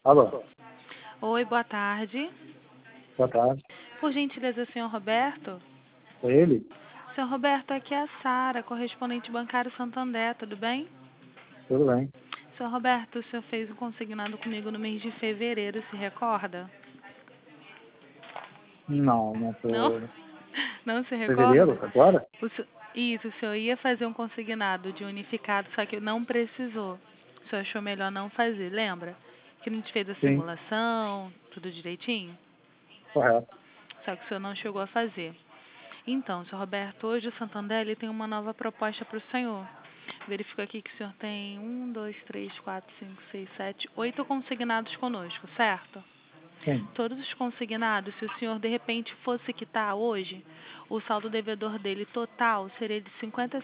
Alô, Oi, boa tarde. boa tarde. Por gentileza, senhor Roberto? É ele? Senhor Roberto, aqui é a Sara, correspondente bancário Santander, tudo bem? Tudo bem? Senhor Roberto, o senhor fez um consignado comigo no mês de fevereiro, se recorda? Não, não Não? tô. Não se recorda? Fevereiro, agora? Isso, o senhor ia fazer um consignado de unificado, só que não precisou. O senhor achou melhor não fazer, lembra? Que a gente fez a Sim, simulação, tudo direitinho? correto. Só que o senhor não chegou a fazer. Então, senhor Roberto, hoje o Santander ele tem uma nova proposta para o senhor. Verifico aqui que o senhor tem 8 consignados conosco, certo? Sim. Todos os consignados, se o senhor de repente fosse quitar hoje, o saldo devedor dele total seria de R$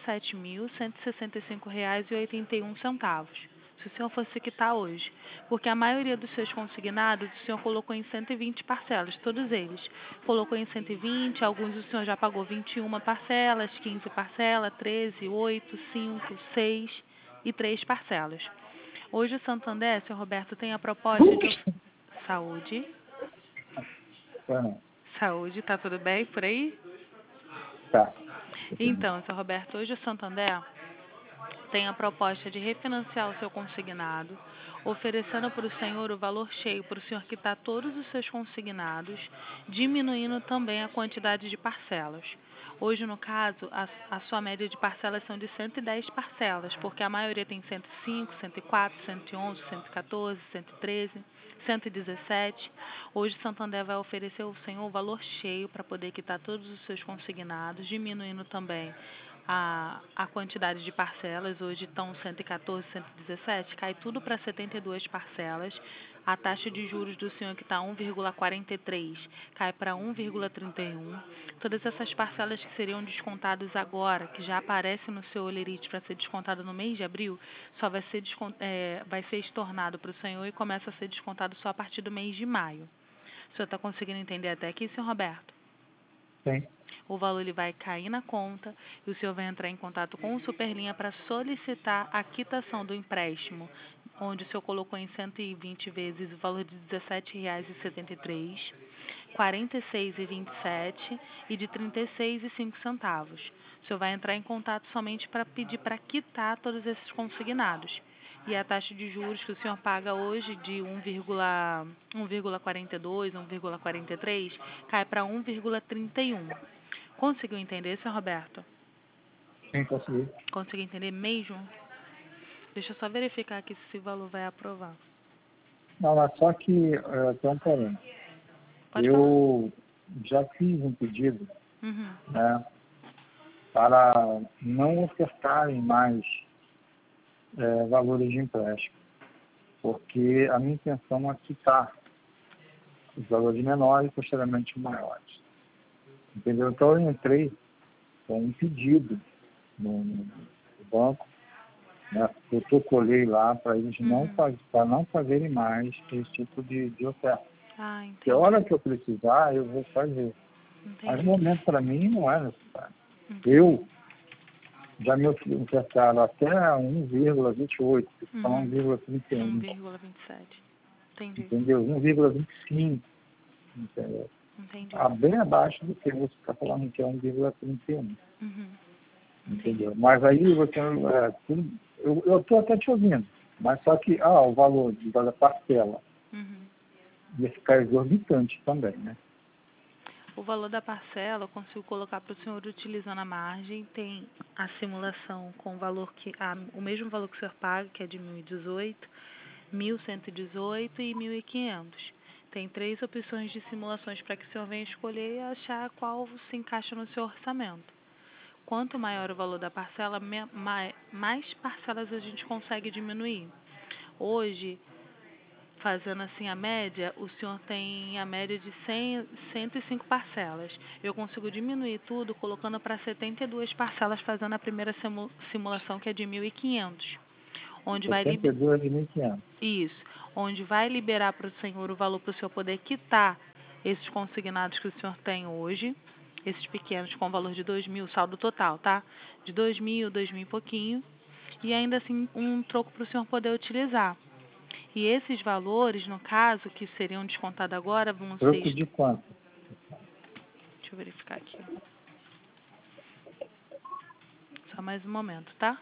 57.165,81. Se o senhor fosse quitar hoje. Porque a maioria dos seus consignados o senhor colocou em 120 parcelas, todos eles. Colocou em 120, alguns o senhor já pagou 21 parcelas, 15 parcelas, 13, 8, 5, 6 e 3 parcelas. Hoje o Santander, senhor Roberto, tem a proposta de saúde. Tá, não. Saúde, tá tudo bem por aí? Tá. Então, senhor Roberto, hoje o Santander tem a proposta de refinanciar o seu consignado, oferecendo para o senhor o valor cheio para o senhor quitar todos os seus consignados, diminuindo também a quantidade de parcelas. Hoje, no caso, a sua média de parcelas são de 110 parcelas, porque a maioria tem 105, 104, 111, 114, 113, 117. Hoje, Santander vai oferecer ao senhor o valor cheio para poder quitar todos os seus consignados, diminuindo também a quantidade de parcelas. Hoje estão 114, 117, cai tudo para 72 parcelas. A taxa de juros do senhor que está 1,43 cai para 1,31. Todas essas parcelas que seriam descontadas agora, que já aparece no seu olerite para ser descontado no mês de abril, só vai ser estornado para o senhor e começa a ser descontado só a partir do mês de maio. O senhor está conseguindo entender até aqui, senhor Roberto? Sim. O valor ele vai cair na conta e o senhor vai entrar em contato com o Superlinha para solicitar a quitação do empréstimo, onde o senhor colocou em 120 vezes o valor de R$ 17,73, R$ 46,27 e de R$ 36,05. O senhor vai entrar em contato somente para pedir para quitar todos esses consignados. E a taxa de juros que o senhor paga hoje de 1,42, 1,43, cai para 1,31. Conseguiu entender, senhor Roberto? Sim, consegui. Conseguiu entender mesmo? Deixa eu só verificar aqui se esse valor vai aprovar. Não, mas só que tem um porém. Pode falar. Eu já fiz um pedido, Uhum. né, para não ofertarem mais valores de empréstimo, porque a minha intenção é quitar os valores menores e posteriormente maiores. Entendeu? Então eu entrei com um pedido no banco, né? Eu protocolei lá para eles não fazerem mais esse tipo de oferta. Ah, Que a entendi. hora que eu precisar, eu vou fazer. Mas no Entendi. momento, para mim, não é necessário. Entendi. Eu já me ofertaram até 1,28, são Uhum. 1,31, 1,27. Entendi. entendeu? 1,25, entendeu? Entendi. Bem abaixo do que você está falando, que é 1,31. Uhum. Entendi. Entendeu? Mas aí você, eu estou até te ouvindo, mas só que o valor da parcela Uhum. ia ficar exorbitante também, né? O valor da parcela eu consigo colocar para o senhor utilizando a margem. Tem a simulação com o valor o mesmo valor que o senhor paga, que é de 1.018, 1.118 e 1.500. Tem 3 opções de simulações para que o senhor venha escolher e achar qual se encaixa no seu orçamento. Quanto maior o valor da parcela, mais parcelas a gente consegue diminuir. Hoje, fazendo assim a média, o senhor tem a média de 105 parcelas. Eu consigo diminuir tudo colocando para 72 parcelas, fazendo a primeira simulação, que é de 1.500. Onde vai 72 de 1.500. Isso, onde vai liberar para o senhor o valor para o senhor poder quitar esses consignados que o senhor tem hoje, esses pequenos com valor de 2.000, saldo total, tá? De 2.000 e pouquinho, e ainda assim um troco para o senhor poder utilizar. E esses valores, no caso, que seriam descontados agora, vão Troco ser... de quanto? Deixa eu verificar aqui. Só mais um momento, tá?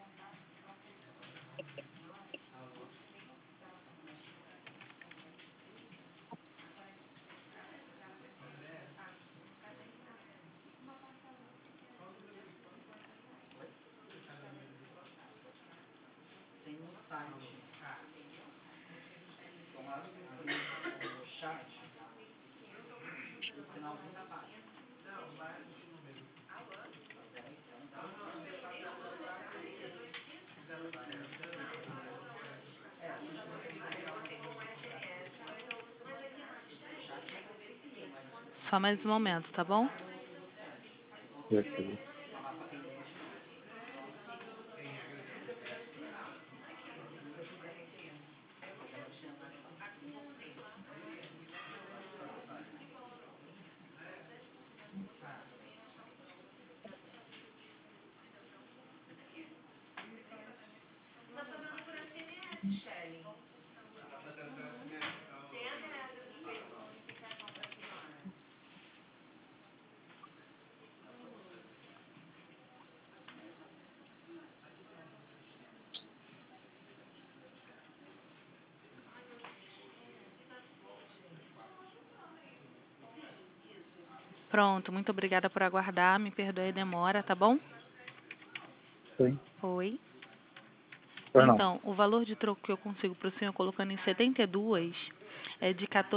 Só mais um momento, tá bom? Perfeito. Pronto, muito obrigada por aguardar. Me perdoe a demora, tá bom? Sim. Oi. Pois não. Então, o valor de troco que eu consigo para o senhor colocando em 72 é de R$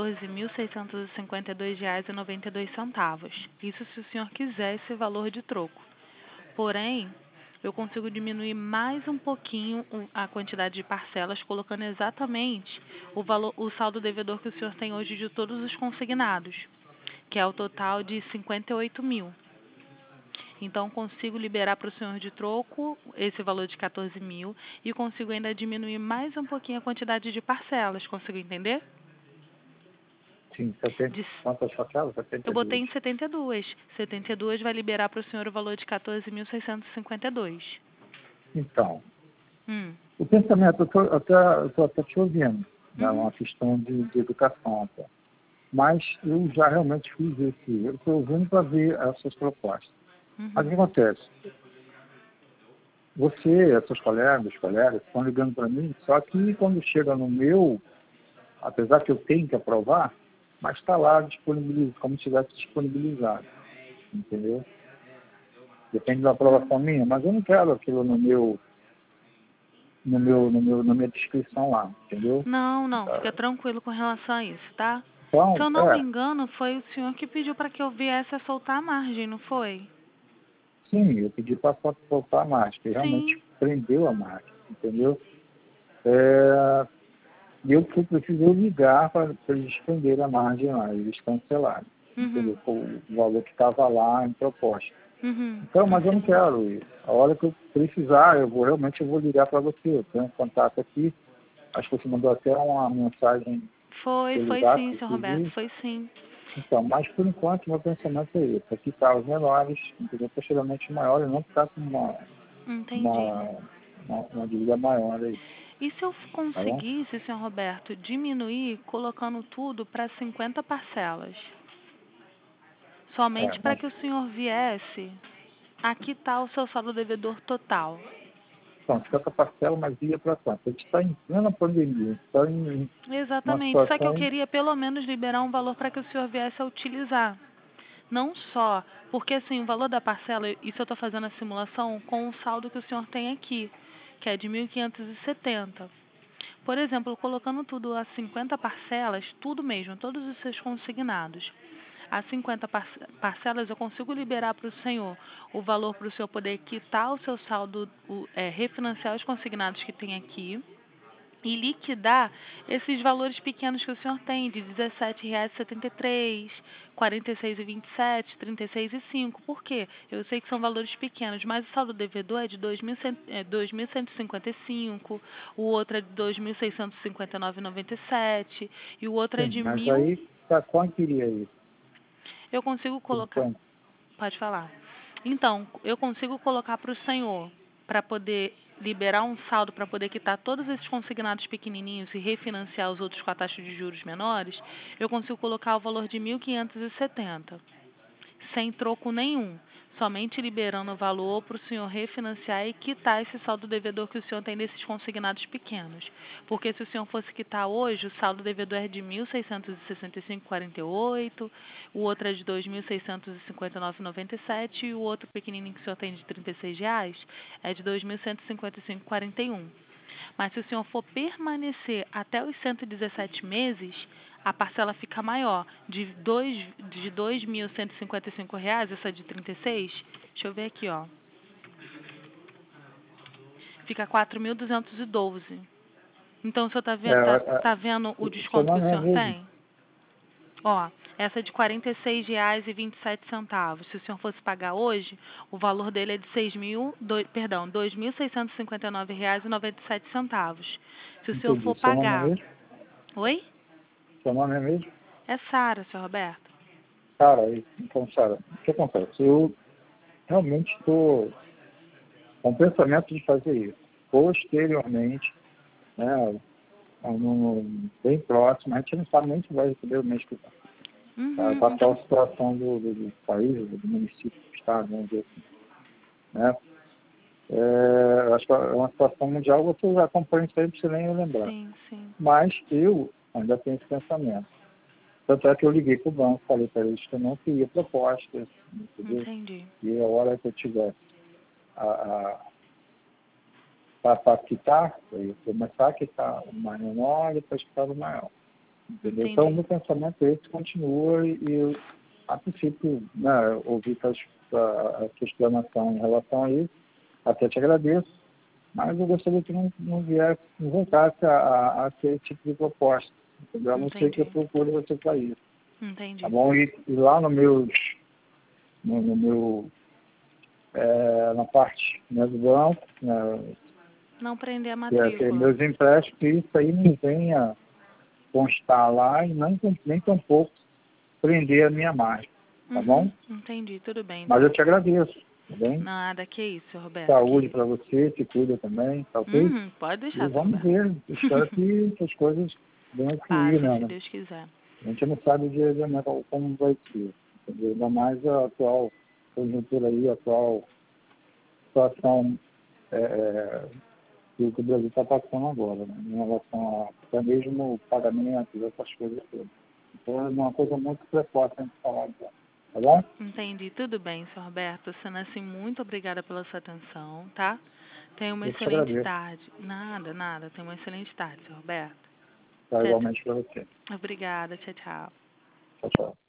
14.652,92. Isso se o senhor quiser esse valor de troco. Porém, eu consigo diminuir mais um pouquinho a quantidade de parcelas, colocando exatamente o valor, o saldo devedor que o senhor tem hoje de todos os consignados, que é o total de 58 mil. Então, consigo liberar para o senhor de troco esse valor de 14 mil e consigo ainda diminuir mais um pouquinho a quantidade de parcelas. Consigo entender? Sim, 70. De- Quantas parcelas? Eu botei 72. em 72. 72 vai liberar para o senhor o valor de 14.652. Então, Hum. o pensamento, eu estou até te ouvindo, né? Uhum. Uma questão de educação até. Mas eu já realmente fiz esse. Eu estou ouvindo para ver as suas propostas. Mas o que Uhum. acontece? Você, seus colegas, estão ligando para mim, só que quando chega no meu, apesar que eu tenho que aprovar, mas está lá disponibilizado, como se tivesse disponibilizado, entendeu? Depende da aprovação minha, mas eu não quero aquilo na minha descrição lá, entendeu? Não, não, Tá. fica tranquilo com relação a isso, tá? Se Então, eu não me engano, foi o senhor que pediu para que eu viesse a soltar a margem, não foi? sim, eu pedi para soltar a marca, e realmente Sim. prendeu a marca, entendeu? E eu precisei ligar para eles prenderem a margem lá, eles cancelaram, Uhum. entendeu? O valor que estava lá em proposta. Uhum. Então, Não mas eu se não quero isso. A hora que eu precisar, realmente eu vou ligar para você. Eu tenho um contato aqui, acho que você mandou até uma mensagem pelo Foi zap, sim, seu Roberto, inclusive. foi sim. Então, mas por enquanto meu pensamento é esse. Aqui está os menores, entendeu? Posteriormente o maior, e não está com Entendi. uma, uma dívida maior aí, E se eu tá bom? conseguisse, senhor Roberto, diminuir colocando tudo para 50 parcelas? Somente para Mas que o senhor viesse a quitar o seu saldo devedor total. então, 50 parcela, mas ia para quanto? A gente está em plena pandemia, está em uma Exatamente. Só que eu situação. queria pelo menos liberar um valor para que o senhor viesse a utilizar. Não só, porque assim, o valor da parcela, isso eu estou fazendo a simulação com o saldo que o senhor tem aqui, que é de 1.570. Por exemplo, colocando tudo a 50 parcelas, tudo mesmo, todos os seus consignados. A 50 parcelas eu consigo liberar para o senhor o valor para o senhor poder quitar o seu saldo, refinanciar os consignados que tem aqui e liquidar esses valores pequenos que o senhor tem, de R$ 17,73, R$ 46,27, R$ 36,05. Por quê? Eu sei que são valores pequenos, mas o saldo devedor é de 2.155, o outro é de 2.659,97 e o outro é Sim, de mas 1.000. aí, tá, quanto iria isso? Eu consigo Por colocar. enquanto? Pode falar. Então, eu consigo colocar para o senhor, para poder liberar um saldo para poder quitar todos esses consignados pequenininhos e refinanciar os outros com a taxa de juros menores, eu consigo colocar o valor de 1.570, sem troco nenhum, somente liberando o valor para o senhor refinanciar e quitar esse saldo devedor que o senhor tem desses consignados pequenos. Porque se o senhor fosse quitar hoje, o saldo devedor é de 1.665,48, o outro é de 2.659,97 e o outro pequenininho que o senhor tem de R$ 36 é de 2.155,41. Mas se o senhor for permanecer até os 117 meses, a parcela fica maior, de R$ 2.155, essa de 36, deixa eu ver aqui, ó. Fica 4.212. Então, o senhor tá vendo o desconto que o senhor tem? Ó, essa é de R$ 46,27. Se o senhor fosse pagar hoje, o valor dele é de R$ 2.659,97. Se o senhor for pagar... Oi? Seu nome é mesmo? É Sara, senhor Roberto. Sara, então, Sara, o que acontece? Eu realmente estou com o pensamento de fazer isso. Posteriormente, né, bem próximo, a gente não sabe nem se vai receber o mês que vem. A atual situação do país, do município, do estado, vamos dizer assim. Né? Acho que é uma situação mundial, você acompanha isso aí, não precisa nem lembrar. Sim, sim. Mas eu ainda tenho esse pensamento. Tanto é que eu liguei para o banco, falei para eles que eu não queria propostas, entendeu? Entendi. E a hora que eu tiver para quitar, eu começar a quitar o mais menor e depois quitar o maior. Entendeu? Então, o meu pensamento é esse, continua e eu, a princípio, né, ouvi a sua explanação em relação a isso, até te agradeço, mas eu gostaria que não voltasse a ter esse tipo de proposta. Entendeu? A não ser que eu procure você para isso. Entendi. Tá bom? E lá no meu, na parte, né, do banco, né, não prender a matrícula. Meus empréstimos, que isso aí não venha constar lá e nem tampouco prender a minha margem, tá bom? Entendi, tudo bem. Mas eu te agradeço, tá bem? Nada, que isso, Roberto. Saúde para você, se cuida também, tá ok? Pode deixar, e vamos ver, espero que as coisas venham fluir, né? Se Deus quiser. A gente não sabe o dia de amanhã como vai ser, entendeu? Ainda mais a atual conjuntura aí, a atual situação que o Brasil está passando agora, né? Em relação a até mesmo pagamentos, essas coisas todas. Então é uma coisa muito precoce a gente falar dela, tá bom? Entendi, tudo bem, senhor Roberto. Sendo assim, muito obrigada pela sua atenção, tá? Tenha uma excelente tarde. Nada. Tenha uma excelente tarde, senhor Roberto. Tá, igualmente para você. Obrigada, tchau. Tchau.